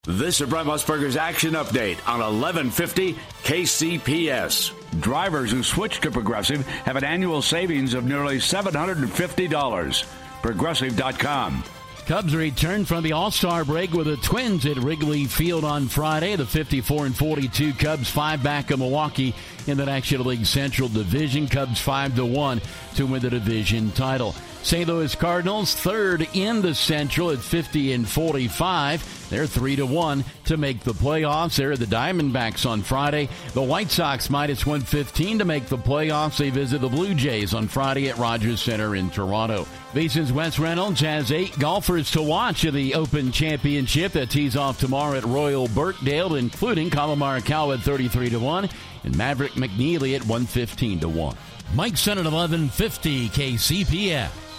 This is Brent Musburger's Action Update on 1150 KCPS. Drivers who switch to Progressive have an annual savings of nearly $750. Progressive.com. Cubs return from the All-Star break with the Twins at Wrigley Field on Friday. The 54-42 Cubs 5 back of Milwaukee in the National League Central Division. Cubs 5-1 to win the division title. St. Louis Cardinals third in the Central at 50-45. They're 3-1 to make the playoffs. They're the Diamondbacks on Friday. The White Sox minus 115 to make the playoffs. They visit the Blue Jays on Friday at Rogers Center in Toronto. VSiN's Wes Reynolds has 8 golfers to watch in the Open Championship that tees off tomorrow at Royal Birkdale, including Collin Morikawa at 33-1 and Maverick McNeely at 115-1. Mike Senn at 1150 KCPS.